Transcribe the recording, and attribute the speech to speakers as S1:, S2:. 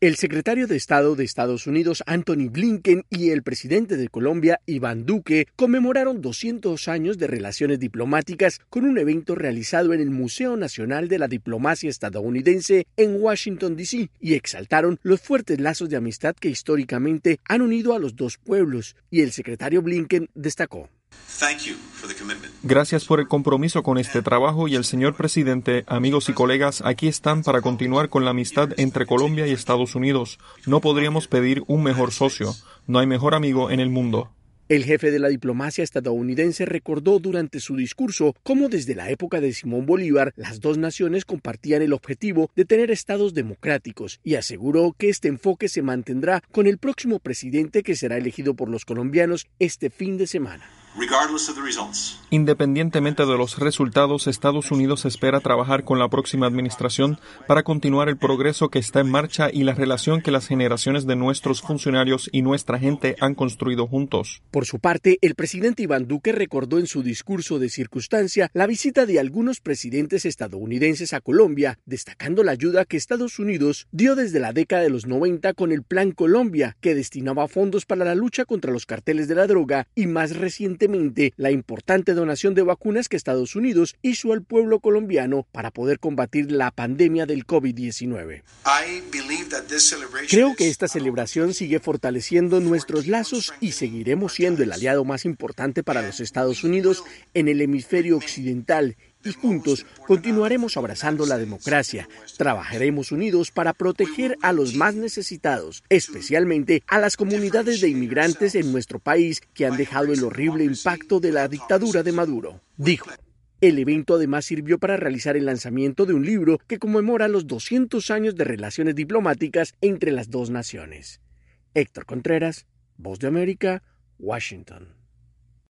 S1: El secretario de Estado de Estados Unidos, Antony Blinken, y el presidente de Colombia, Iván Duque, conmemoraron 200 años de relaciones diplomáticas con un evento realizado en el Museo Nacional de la Diplomacia Estadounidense en Washington, D.C., y exaltaron los fuertes lazos de amistad que históricamente han unido a los dos pueblos, y el secretario Blinken destacó:
S2: Gracias por el compromiso con este trabajo y el señor presidente, amigos y colegas, aquí están para continuar con la amistad entre Colombia y Estados Unidos. No podríamos pedir un mejor socio. No hay mejor amigo en el mundo.
S1: El jefe de la diplomacia estadounidense recordó durante su discurso cómo desde la época de Simón Bolívar las dos naciones compartían el objetivo de tener estados democráticos y aseguró que este enfoque se mantendrá con el próximo presidente que será elegido por los colombianos este fin de semana.
S2: Independientemente de los resultados, Estados Unidos espera trabajar con la próxima administración para continuar el progreso que está en marcha y la relación que las generaciones de nuestros funcionarios y nuestra gente han construido juntos.
S1: Por su parte, el presidente Iván Duque recordó en su discurso de circunstancia la visita de algunos presidentes estadounidenses a Colombia, destacando la ayuda que Estados Unidos dio desde la década de los 90 con el Plan Colombia, que destinaba fondos para la lucha contra los carteles de la droga, y más recientemente la importante donación de vacunas que Estados Unidos hizo al pueblo colombiano para poder combatir la pandemia del COVID-19. Creo que esta celebración sigue fortaleciendo nuestros lazos y seguiremos siendo el aliado más importante para los Estados Unidos en el hemisferio occidental. Y juntos continuaremos abrazando la democracia. Trabajaremos unidos para proteger a los más necesitados, especialmente a las comunidades de inmigrantes en nuestro país que han dejado el horrible impacto de la dictadura de Maduro, dijo. El evento además sirvió para realizar el lanzamiento de un libro que conmemora los 200 años de relaciones diplomáticas entre las dos naciones. Héctor Contreras, Voz de América, Washington.